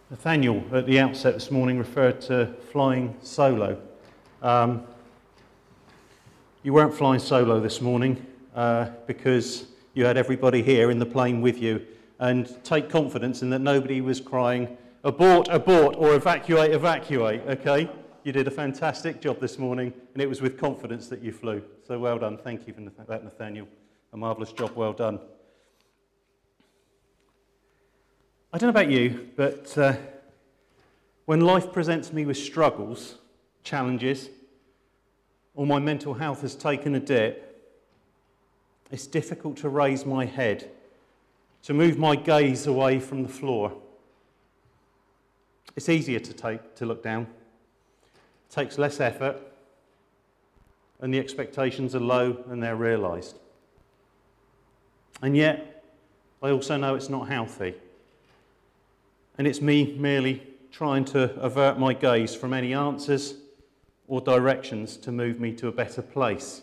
Nathaniel, at the outset this morning, referred to flying solo. You weren't flying solo this morning because you had everybody here in the plane with you, and take confidence in that nobody was crying, "Abort, abort," or "Evacuate, evacuate," okay? You did a fantastic job this morning, and it was with confidence that you flew. So well done. Thank you for that, Nathaniel. A marvellous job, well done. I don't know about you, but when life presents me with struggles, challenges, or my mental health has taken a dip, it's difficult to raise my head, to move my gaze away from the floor. It's easier to look down. It takes less effort, and the expectations are low and they're realised. And yet, I also know it's not healthy. And it's me merely trying to avert my gaze from any answers or directions to move me to a better place.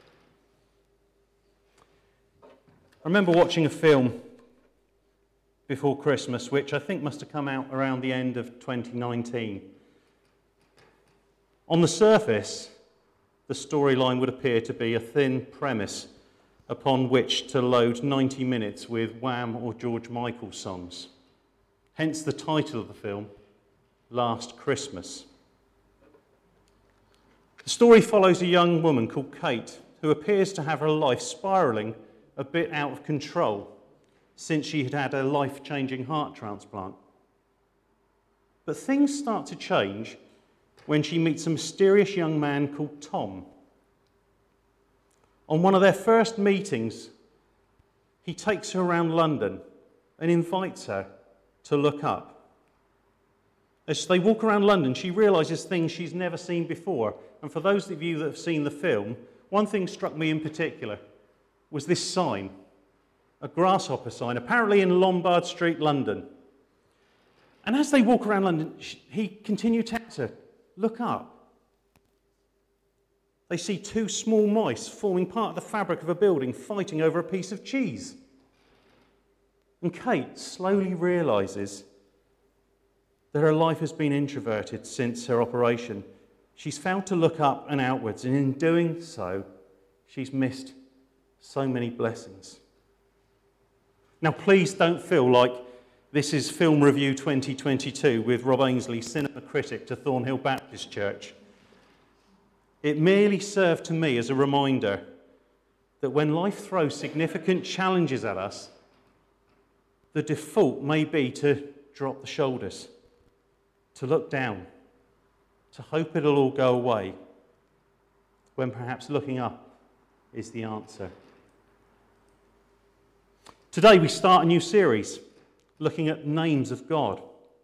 I remember watching a film before Christmas, which I think must have come out around the end of 2019. On the surface, the storyline would appear to be a thin premise upon which to load 90 minutes with Wham or George Michael songs. Hence the title of the film, Last Christmas. The story follows a young woman called Kate, who appears to have her life spiralling a bit out of control since she had had a life-changing heart transplant. But things start to change when she meets a mysterious young man called Tom. On one of their first meetings, he takes her around London and invites her to look up. As they walk around London, she realises things she's never seen before. And for those of you that have seen the film, one thing struck me in particular was this sign, a grasshopper sign, apparently in Lombard Street, London. And as they walk around London, he continued to tell her, "Look up." They see two small mice forming part of the fabric of a building fighting over a piece of cheese. And Kate slowly realises that her life has been introverted since her operation. She's failed to look up and outwards, and in doing so, she's missed so many blessings. Now, please don't feel like this is Film Review 2022 with Rob Ainsley, cinema critic to Thornhill Baptist Church. It merely served to me as a reminder that when life throws significant challenges at us, the default may be to drop the shoulders, to look down, to hope it'll all go away, when perhaps looking up is the answer. Today we start a new series looking at names of God.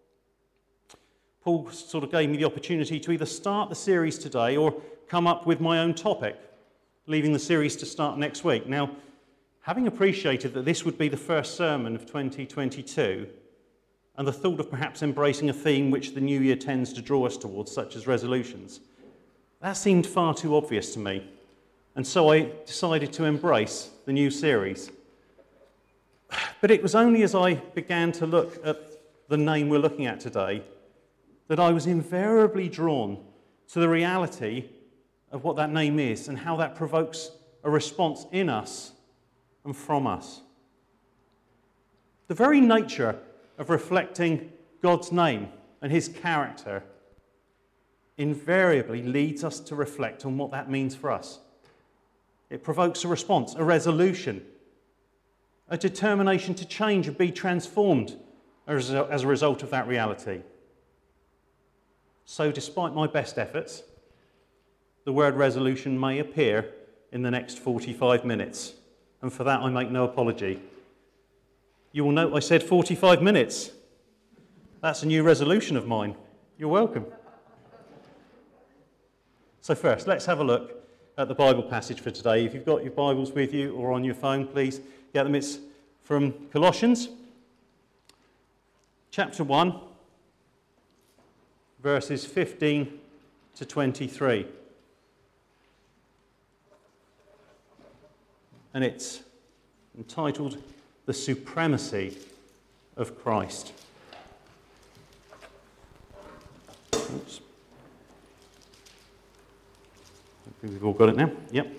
Paul sort of gave me the opportunity to either start the series today or come up with my own topic, leaving the series to start next week. Now, having appreciated that this would be the first sermon of 2022, and the thought of perhaps embracing a theme which the new year tends to draw us towards, such as resolutions, that seemed far too obvious to me. And so I decided to embrace the new series. But it was only as I began to look at the name we're looking at today that I was invariably drawn to the reality of what that name is and how that provokes a response in us and from us. The very nature of reflecting God's name and his character invariably leads us to reflect on what that means for us. It provokes a response, a resolution, a determination to change and be transformed as a result of that reality. So despite my best efforts, the word resolution may appear in the next 45 minutes. And for that, I make no apology. You will note I said 45 minutes. That's a new resolution of mine. You're welcome. So first, let's have a look at the Bible passage for today. If you've got your Bibles with you or on your phone, please get them. It's from Colossians, chapter 1, verses 15 to 23. And it's entitled The Supremacy of Christ. Oops. I think we've all got it now. Yep.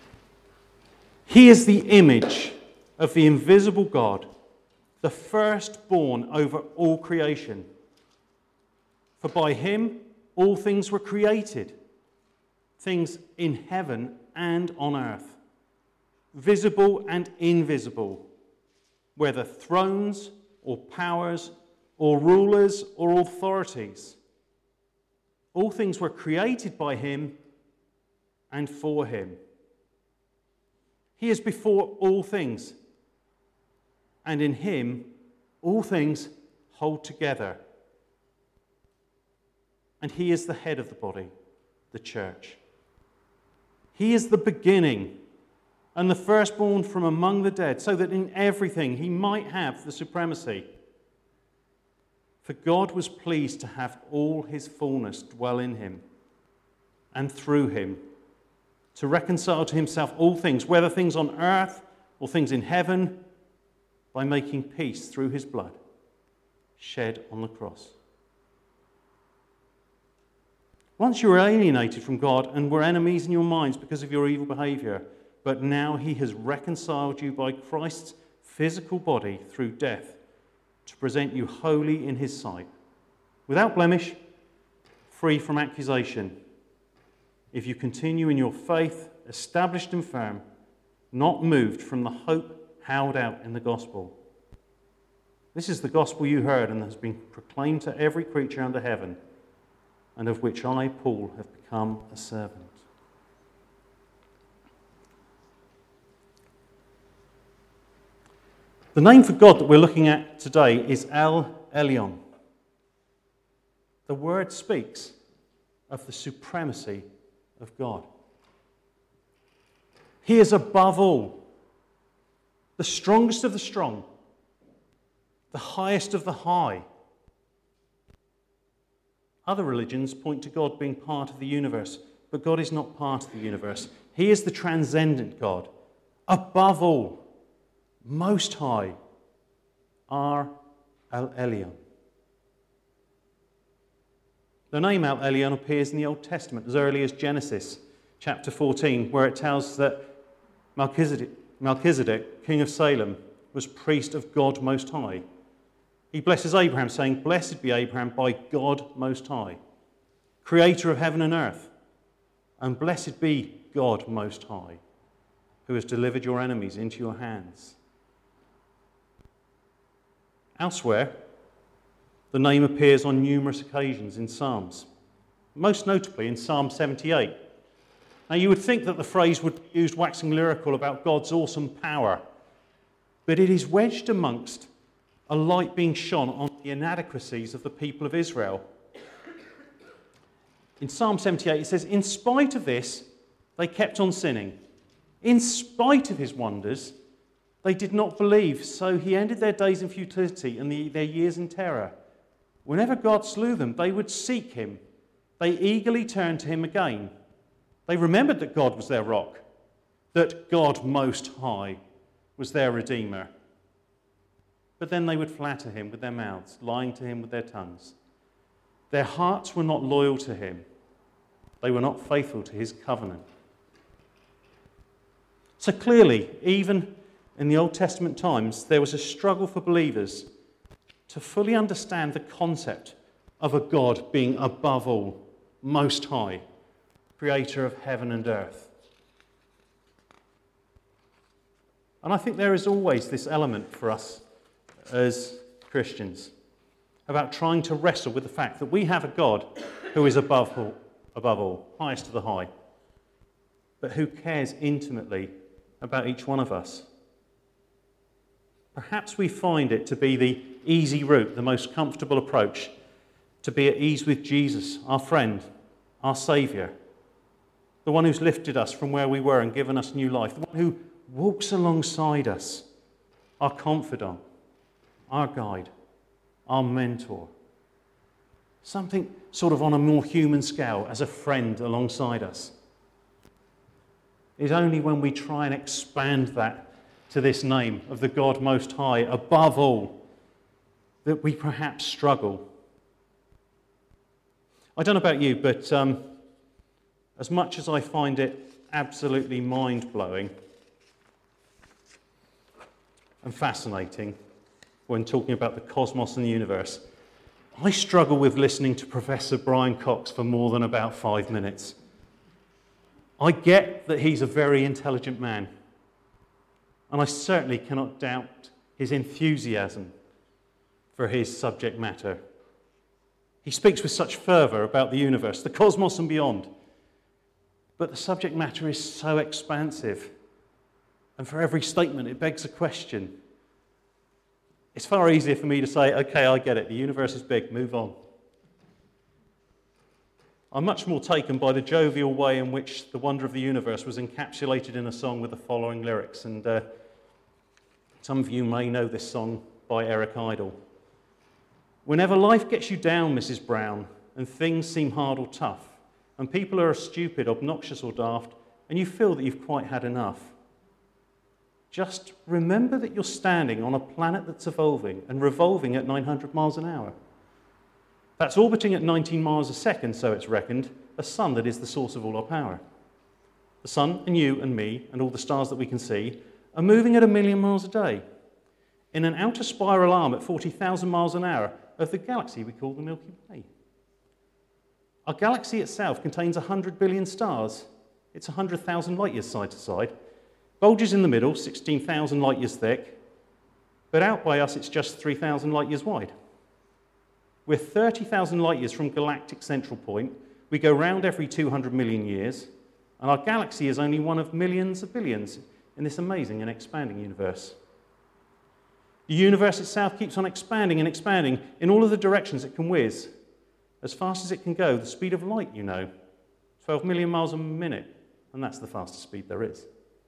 He is the image of the invisible God, the firstborn over all creation. For by him all things were created, things in heaven and on earth, visible and invisible, whether thrones or powers or rulers or authorities. All things were created by him and for him. He is before all things, and in him all things hold together. And he is the head of the body, the church. He is the beginning and the firstborn from among the dead, so that in everything he might have the supremacy. For God was pleased to have all his fullness dwell in him, and through him, to reconcile to himself all things, whether things on earth or things in heaven, by making peace through his blood shed on the cross. Once you were alienated from God and were enemies in your minds because of your evil behavior, but now he has reconciled you by Christ's physical body through death to present you holy in his sight, without blemish, free from accusation. If you continue in your faith, established and firm, not moved from the hope held out in the gospel. This is the gospel you heard and has been proclaimed to every creature under heaven, and of which I, Paul, have become a servant. The name for God that we're looking at today is El Elyon. The word speaks of the supremacy of God. He is above all, the strongest of the strong, the highest of the high. Other religions point to God being part of the universe, but God is not part of the universe. He is the transcendent God, above all, most high, El Elyon. The name El Elyon appears in the Old Testament as early as Genesis chapter 14, where it tells that Melchizedek, king of Salem, was priest of God Most High. He blesses Abraham, saying, "Blessed be Abraham by God Most High, creator of heaven and earth, and blessed be God Most High, who has delivered your enemies into your hands." Elsewhere, the name appears on numerous occasions in Psalms, most notably in Psalm 78. Now, you would think that the phrase would be used waxing lyrical about God's awesome power, but it is wedged amongst a light being shone on the inadequacies of the people of Israel. In Psalm 78, it says, "In spite of this, they kept on sinning. In spite of his wonders, they did not believe, so he ended their days in futility and their years in terror. Whenever God slew them, they would seek him. They eagerly turned to him again. They remembered that God was their rock, that God Most High was their Redeemer. But then they would flatter him with their mouths, lying to him with their tongues. Their hearts were not loyal to him. They were not faithful to his covenant." So clearly, even in the Old Testament times, there was a struggle for believers to fully understand the concept of a God being above all, most high, creator of heaven and earth. And I think there is always this element for us as Christians about trying to wrestle with the fact that we have a God who is above all, highest of the high, but who cares intimately about each one of us. Perhaps we find it to be the easy route, the most comfortable approach, to be at ease with Jesus, our friend, our Saviour, the one who's lifted us from where we were and given us new life, the one who walks alongside us, our confidant, our guide, our mentor. Something sort of on a more human scale, as a friend alongside us. It's only when we try and expand that to this name of the God Most High, above all, that we perhaps struggle. I don't know about you, but as much as I find it absolutely mind-blowing and fascinating when talking about the cosmos and the universe, I struggle with listening to Professor Brian Cox for more than about 5 minutes. I get that he's a very intelligent man, and I certainly cannot doubt his enthusiasm for his subject matter. He speaks with such fervour about the universe, the cosmos and beyond. But the subject matter is so expansive. And for every statement, it begs a question. It's far easier for me to say, okay, I get it, the universe is big, move on. I'm much more taken by the jovial way in which the wonder of the universe was encapsulated in a song with the following lyrics. And some of you may know this song by Eric Idle. Whenever life gets you down, Mrs. Brown, and things seem hard or tough, and people are stupid, obnoxious or daft, and you feel that you've quite had enough, just remember that you're standing on a planet that's evolving and revolving at 900 miles an hour. That's orbiting at 19 miles a second, so it's reckoned, a sun that is the source of all our power. The sun and you and me and all the stars that we can see are moving at 1 million miles a day in an outer spiral arm at 40,000 miles an hour of the galaxy we call the Milky Way. Our galaxy itself contains 100 billion stars. It's 100,000 light years side to side. Bulges in the middle, 16,000 light years thick, but out by us it's just 3,000 light years wide. We're 30,000 light years from galactic central point. We go round every 200 million years, and our galaxy is only one of millions of billions in this amazing and expanding universe. The universe itself keeps on expanding and expanding in all of the directions it can whiz. As fast as it can go, the speed of light, 12 million miles a minute, and that's the fastest speed there is.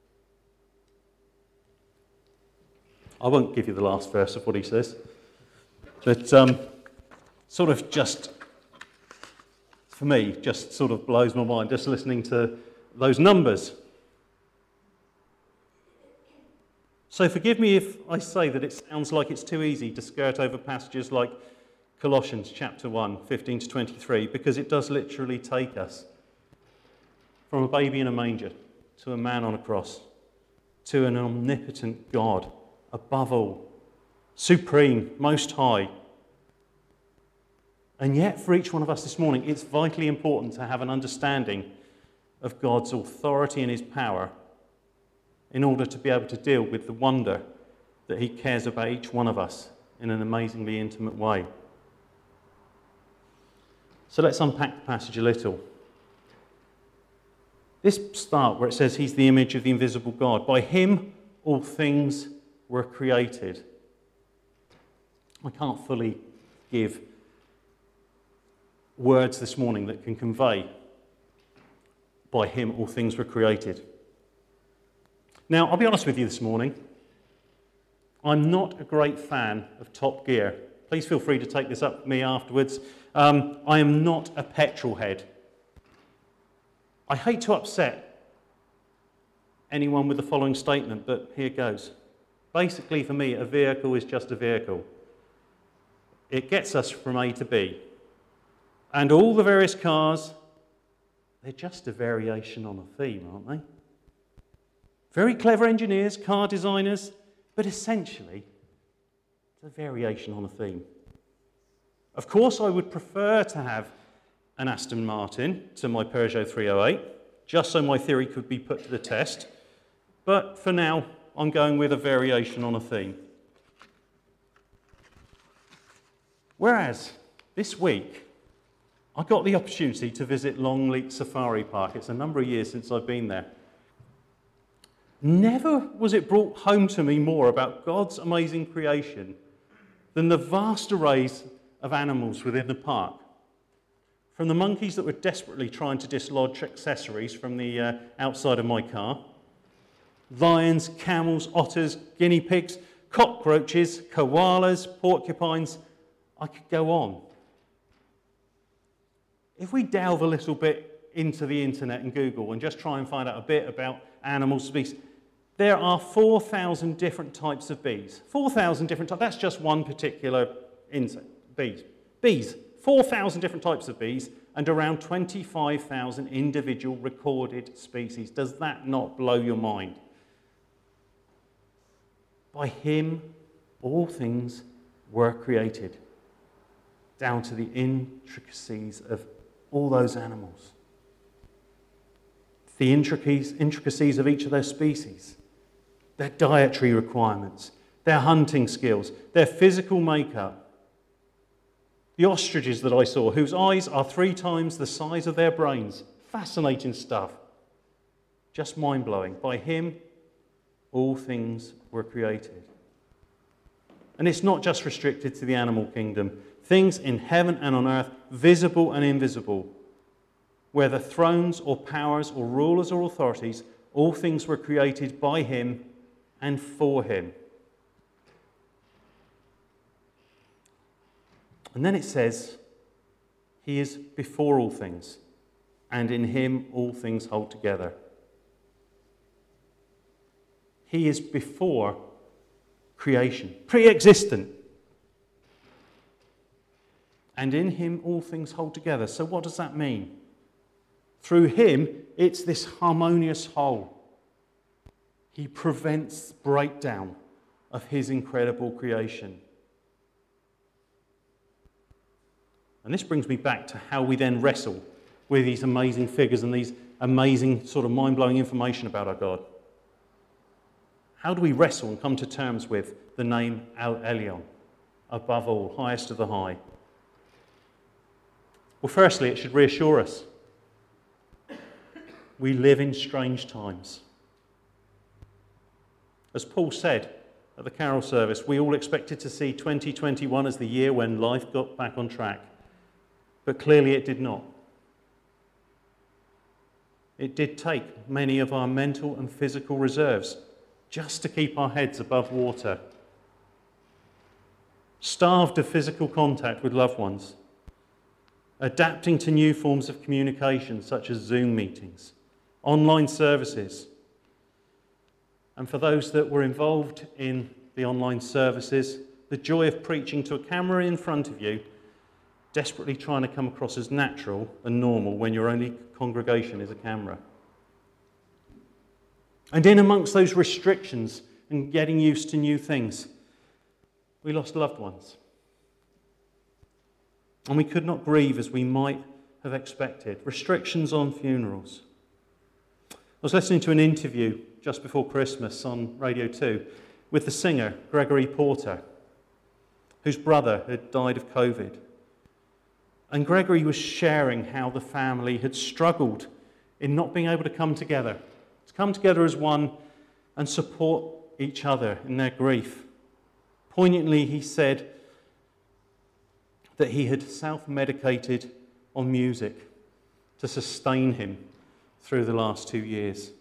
I won't give you the last verse of what he says, but sort of just, for me, just sort of blows my mind just listening to those numbers. So forgive me if I say that it sounds like it's too easy to skirt over passages like Colossians chapter 1, 15 to 23, because it does literally take us from a baby in a manger to a man on a cross to an omnipotent God, above all, supreme, most high. And yet, for each one of us this morning, it's vitally important to have an understanding of God's authority and his power in order to be able to deal with the wonder that he cares about each one of us in an amazingly intimate way. So let's unpack the passage a little. This start where it says he's the image of the invisible God. By him all things were created. I can't fully give words this morning that can convey by him all things were created. Now, I'll be honest with you this morning. I'm not a great fan of Top Gear. Please feel free to take this up with me afterwards. I am not a petrol head. I hate to upset anyone with the following statement, but here goes. Basically, for me, a vehicle is just a vehicle. It gets us from A to B. And all the various cars, they're just a variation on a theme, aren't they? Very clever engineers, car designers, but essentially, it's a variation on a theme. Of course, I would prefer to have an Aston Martin to my Peugeot 308, just so my theory could be put to the test. But for now, I'm going with a variation on a theme. Whereas, this week, I got the opportunity to visit Longleat Safari Park. It's a number of years since I've been there. Never was it brought home to me more about God's amazing creation than the vast arrays of animals within the park. From the monkeys that were desperately trying to dislodge accessories from the outside of my car, lions, camels, otters, guinea pigs, cockroaches, koalas, porcupines, I could go on. If we delve a little bit into the internet and Google and just try and find out a bit about animal species, there are 4,000 different types of bees. 4,000 different types. That's just one particular insect. Bees. 4,000 different types of bees and around 25,000 individual recorded species. Does that not blow your mind? By him, all things were created, down to the intricacies of all those animals. The intricacies of each of their species, their dietary requirements, their hunting skills, their physical makeup. The ostriches that I saw, whose eyes are 3 times the size of their brains. Fascinating stuff. Just mind-blowing. By him, all things were created. And it's not just restricted to the animal kingdom. Things in heaven and on earth, visible and invisible, whether thrones or powers or rulers or authorities, all things were created by him and for him. And then it says, he is before all things, and in him all things hold together. He is before creation, pre-existent. And in him all things hold together. So what does that mean? Through him, it's this harmonious whole. He prevents breakdown of his incredible creation. And this brings me back to how we then wrestle with these amazing figures and these amazing sort of mind-blowing information about our God. How do we wrestle and come to terms with the name El Elyon, above all, highest of the high? Well, firstly, it should reassure us. We live in strange times. As Paul said at the carol service, we all expected to see 2021 as the year when life got back on track. But clearly it did not. It did take many of our mental and physical reserves just to keep our heads above water. Starved of physical contact with loved ones. Adapting to new forms of communication such as Zoom meetings, online services. And for those that were involved in the online services, the joy of preaching to a camera in front of you, desperately trying to come across as natural and normal when your only congregation is a camera. And in amongst those restrictions and getting used to new things, we lost loved ones. And we could not grieve as we might have expected. Restrictions on funerals. I was listening to an interview just before Christmas on Radio 2 with the singer Gregory Porter, whose brother had died of COVID. And Gregory was sharing how the family had struggled in not being able to come together as one and support each other in their grief. Poignantly, he said that he had self-medicated on music to sustain him through the last 2 years.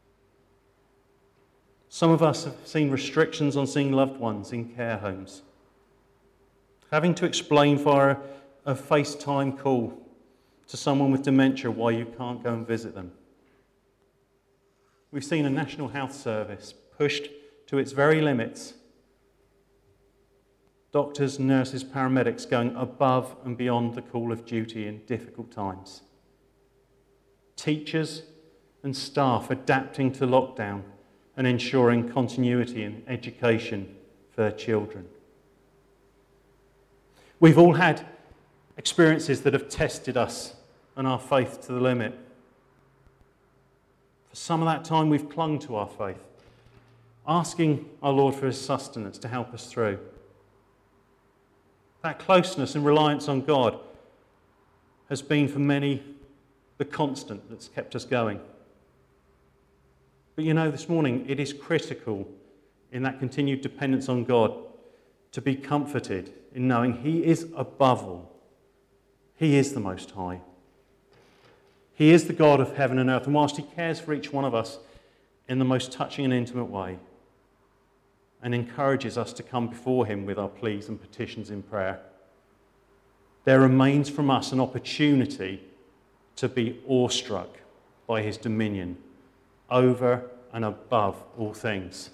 Some of us have seen restrictions on seeing loved ones in care homes, having to explain via a FaceTime call to someone with dementia why you can't go and visit them. We've seen a National Health Service pushed to its very limits. Doctors, nurses, paramedics going above and beyond the call of duty in difficult times. Teachers and staff adapting to lockdown and ensuring continuity in education for their children. We've all had experiences that have tested us and our faith to the limit. For some of that time, we've clung to our faith, asking our Lord for his sustenance to help us through. That closeness and reliance on God has been for many the constant that's kept us going. But you know, this morning it is critical in that continued dependence on God to be comforted in knowing he is above all. He is the Most High. He is the God of heaven and earth, and whilst he cares for each one of us in the most touching and intimate way, and encourages us to come before him with our pleas and petitions in prayer, there remains from us an opportunity to be awestruck by his dominion over and above all things.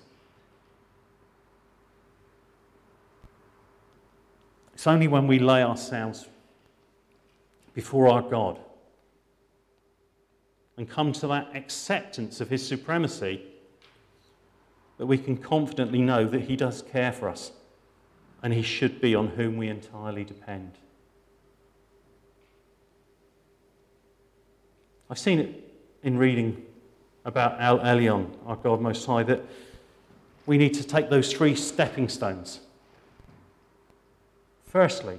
It's only when we lay ourselves before our God and come to that acceptance of his supremacy, that we can confidently know that he does care for us and he should be on whom we entirely depend. I've seen it in reading about El Elyon, our God Most High, that we need to take those 3 stepping stones. Firstly,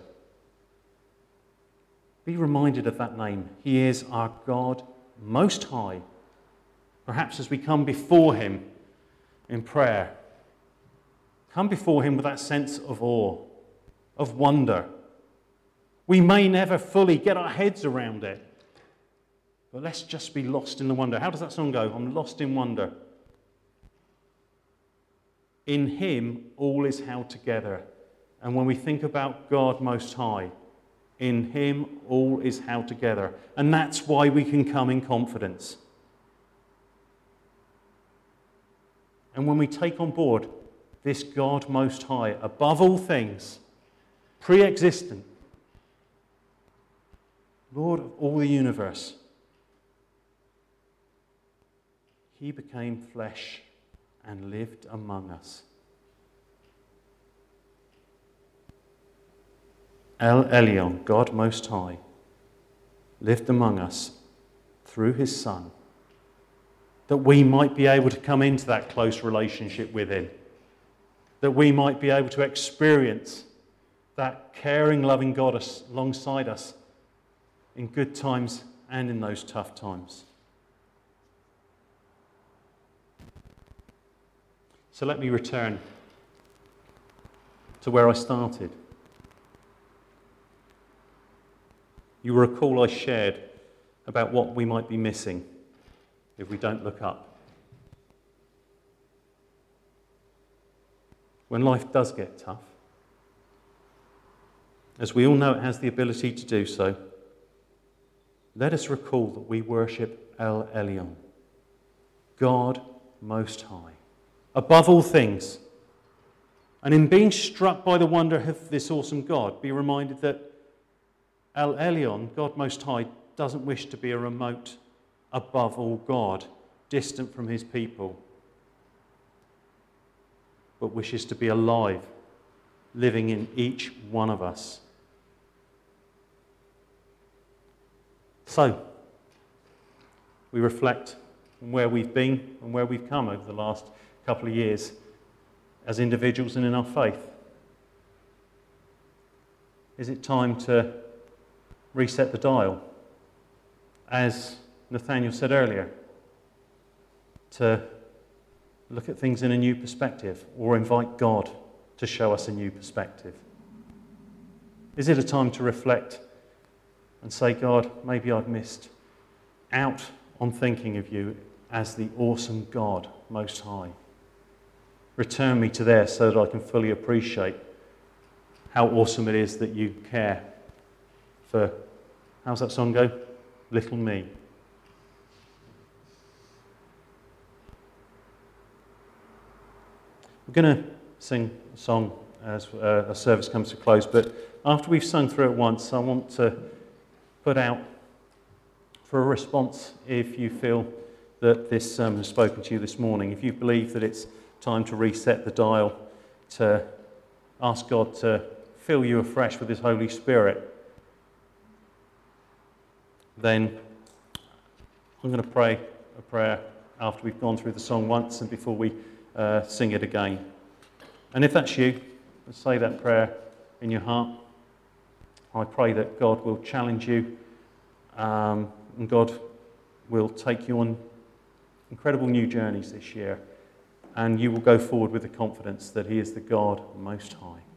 be reminded of that name. He is our God Most High. Perhaps as we come before him in prayer, come before him with that sense of awe, of wonder. We may never fully get our heads around it, but let's just be lost in the wonder. How does that song go? I'm lost in wonder. In him, all is held together. And when we think about God Most High, in him, all is held together. And that's why we can come in confidence. And when we take on board this God Most High, above all things, pre-existent, Lord of all the universe, he became flesh and lived among us. El Elyon, God Most High, lived among us through his Son, that we might be able to come into that close relationship with him, that we might be able to experience that caring, loving God alongside us in good times and in those tough times. So let me return to where I started. You will recall I shared about what we might be missing if we don't look up. When life does get tough, as we all know it has the ability to do so, let us recall that we worship El Elyon, God Most High, above all things. And in being struck by the wonder of this awesome God, be reminded that El Elyon, God Most High, doesn't wish to be a remote, above all God, distant from his people, but wishes to be alive, living in each one of us. So, we reflect on where we've been and where we've come over the last couple of years as individuals and in our faith. Is it time to reset the dial? As Nathaniel said earlier, to look at things in a new perspective or invite God to show us a new perspective? Is it a time to reflect and say, God, maybe I've missed out on thinking of you as the awesome God Most High. Return me to there so that I can fully appreciate how awesome it is that you care for, how's that song go? Little me. We're going to sing a song as our service comes to close, but after we've sung through it once, I want to put out for a response if you feel that this sermon has spoken to you this morning, if you believe that it's time to reset the dial, to ask God to fill you afresh with his Holy Spirit, then I'm going to pray a prayer after we've gone through the song once and before we sing it again. And if that's you, say that prayer in your heart. I pray that God will challenge you and God will take you on incredible new journeys this year, and you will go forward with the confidence that he is the God Most High.